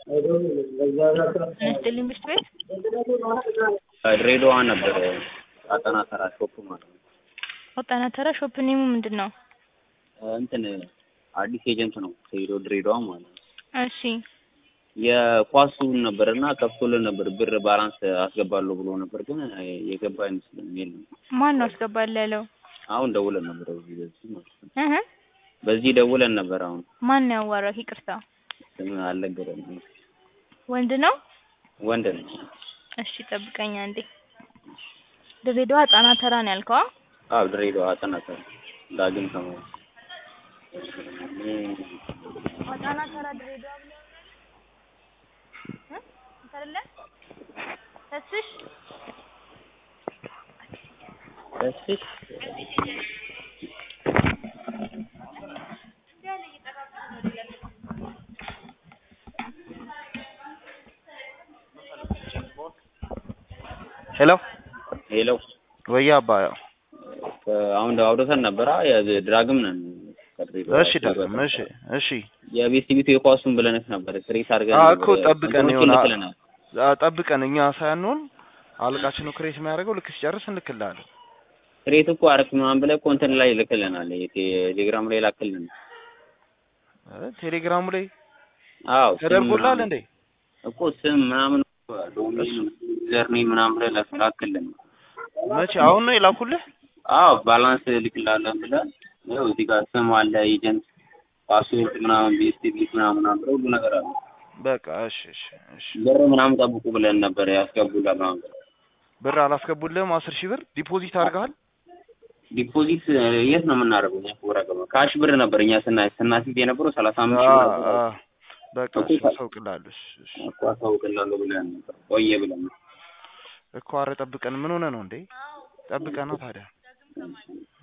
ነስተልኝ ብቻ ቤት ድሬዳዋ ነበር አጠና ተራ ሾፕ ማለት ነው። አጠና ተራ ሾፕ ኔሙ ምንድነው? እንትን አዲስ ኤጀንት ነው ሄዶ ድሬዳዋ ማለት ነው። እሺ የኳሱን ነበርና ከፍቶልን ነበር ብር ባላንስ አስገባለሁ ብሎ ነበር ግን የገባ አይመስልም የለም። ማን ነው አስገባለሁ ያለው? አሁን ደውለን ነበር በዚህ ማለት ነው። በዚህ ደውለን ነበር። አሁን ማን ነው ያዋራው? ይቅርታ ስም አልነገረንም። ወንድ ነው? ወንድ ነው። እሺ ጠብቀኝ አንዴ። ድሬዳዋ አጠና ተራ ነው ያልከው? አዎ ድሬዳዋ አጠና ተራ ዳግም ከመው አጠና ተራ ድሬዳዋ ብለው እንተርለ ተስሽ ሄሎ ወያ አባያ አሁን አውርተን ነበር። ድራግም ነን ከድሬዳዋ። እሺ ዳግም እሺ የቤስቲቪቱ የኳሱን ብለንስ ነበር ክሬት አድርገን እኮ ጠብቀን ይሆናል። ጠብቀን እኛ ሳይሆን አለቃችን ነው ክሬት የሚያደርገው። ልክ ሲጨርስ እንልክልሃለን። ክሬት እኮ አረክ ምናምን ብለህ እኮ እንትን ላይ ልክልናል። ቴሌግራም ላይ ላክልን። ቴሌግራሙ ላይ አዎ ተደርጎላል እንዴ? እኮ ስም ምናምን ዶሜን ዘርኒ ምናምን ብለህ ላክልን። መቼ አሁን ነው የላኩልህ? አዎ ባላንስ ልክልሃለን ብለህ ነው። እዚህ ጋር ስም አለ፣ ኤጀንት ፓስወርድ ምናምን ቤስቲቪት ምናምን አብረው ሁሉ ነገር አለ። በቃ እሺ ብር ምናምን ጠብቁ ብለን ነበር ያስገቡላል ምናምን። ብር አላስገቡልህም? 10,000 ብር ዲፖዚት አድርገሃል? ዲፖዚት የት ነው የምናደርገው? ካሽ ብር ነበር እኛ ስናስይዝ የነበረው 35,000 ብር። በቃ አሳውቅልሃለሁ። እኮ አሳውቅልሃለሁ ብለን ነበር። ቆየ ብለን እኮ። ኧረ ጠብቀን ምን ሆነ ነው እንዴ? ጠብቀን ነው ታዲያ።